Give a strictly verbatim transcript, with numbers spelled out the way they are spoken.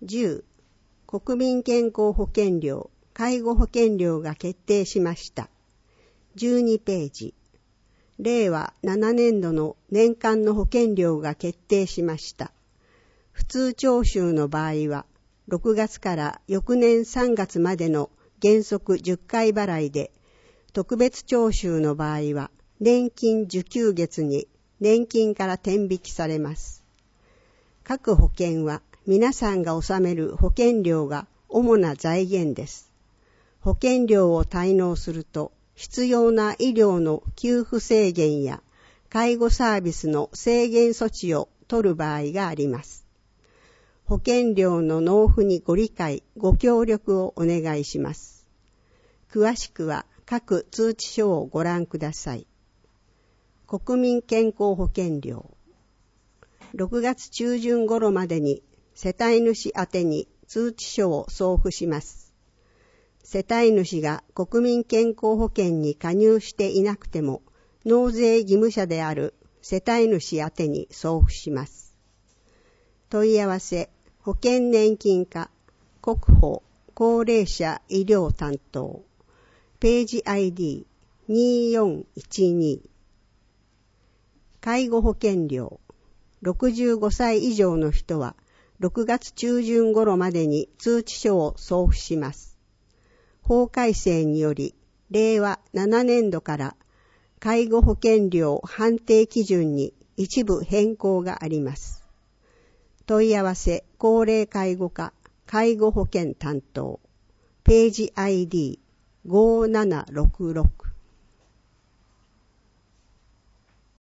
じゅう、国民健康保険料、介護保険料が決定しました。じゅうにページ。れいわななねんどの年間の保険料が決定しました。普通徴収の場合は、ろくがつから翌年さんがつまでの原則じゅっかい払いで、特別徴収の場合は、年金受給月に年金から天引きされます。各保険は皆さんが納める保険料が主な財源です。保険料を滞納すると、必要な医療の給付制限や介護サービスの制限措置を取る場合があります。保険料の納付にご理解、ご協力をお願いします。詳しくは各通知書をご覧ください。国民健康保険料。ろくがつちゅうじゅん頃までに世帯主宛てに通知書を送付します。世帯主が国民健康保険に加入していなくても、納税義務者である世帯主宛てに送付します。問い合わせ、保険年金課、国保、高齢者医療担当、ページ アイディーにーよんいちに。介護保険料。ろくじゅうごさい以上の人は、ろくがつちゅうじゅん頃までに通知書を送付します。法改正により、れいわななねんどから介護保険料判定基準に一部変更があります。問い合わせ、高齢介護課、介護保険担当、ページ アイディーごーななろくろく。